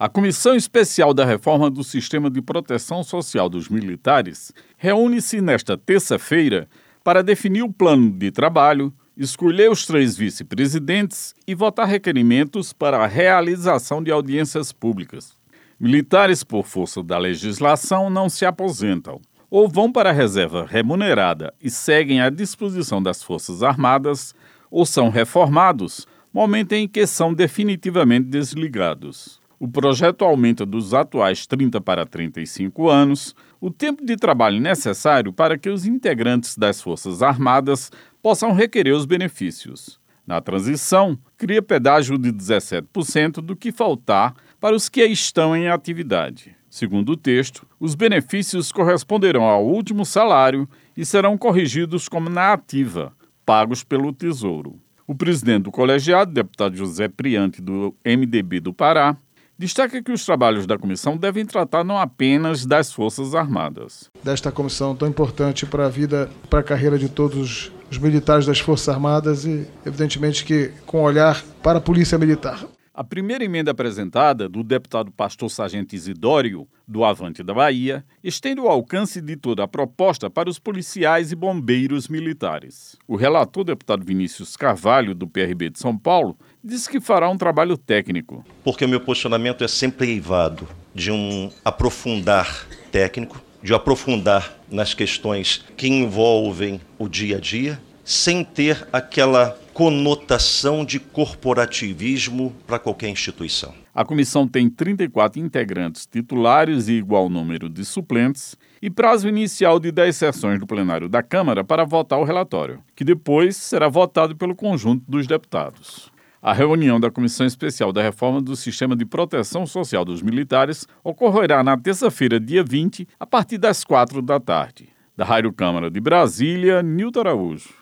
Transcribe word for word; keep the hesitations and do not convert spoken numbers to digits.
A Comissão Especial da Reforma do Sistema de Proteção Social dos Militares reúne-se nesta terça-feira para definir o plano de trabalho, escolher os três vice-presidentes e votar requerimentos para a realização de audiências públicas. Militares, por força da legislação, não se aposentam ou vão para a reserva remunerada e seguem à disposição das Forças Armadas ou são reformados, momento em que são definitivamente desligados. O projeto aumenta dos atuais trinta para trinta e cinco anos o tempo de trabalho necessário para que os integrantes das Forças Armadas possam requerer os benefícios. Na transição, cria pedágio de dezessete por cento do que faltar para os que estão em atividade. Segundo o texto, os benefícios corresponderão ao último salário e serão corrigidos como na ativa, pagos pelo Tesouro. O presidente do colegiado, deputado José Priante, do M D B do Pará, destaca que os trabalhos da comissão devem tratar não apenas das Forças Armadas. Desta comissão tão importante para a vida, para a carreira de todos os militares das Forças Armadas e, evidentemente, que com olhar para a Polícia Militar. A primeira emenda apresentada, do deputado Pastor Sargento Isidório, do Avante da Bahia, estende o alcance de toda a proposta para os policiais e bombeiros militares. O relator, deputado Vinícius Carvalho, do P R B de São Paulo, disse que fará um trabalho técnico. Porque o meu posicionamento é sempre eivado de um aprofundar técnico, de aprofundar nas questões que envolvem o dia a dia, sem ter aquela conotação de corporativismo para qualquer instituição. A comissão tem trinta e quatro integrantes titulares e igual número de suplentes e prazo inicial de dez sessões do plenário da Câmara para votar o relatório, que depois será votado pelo conjunto dos deputados. A reunião da Comissão Especial da Reforma do Sistema de Proteção Social dos Militares ocorrerá na terça-feira, dia vinte, a partir das quatro da tarde. Da Rádio Câmara de Brasília, Nilton Araújo.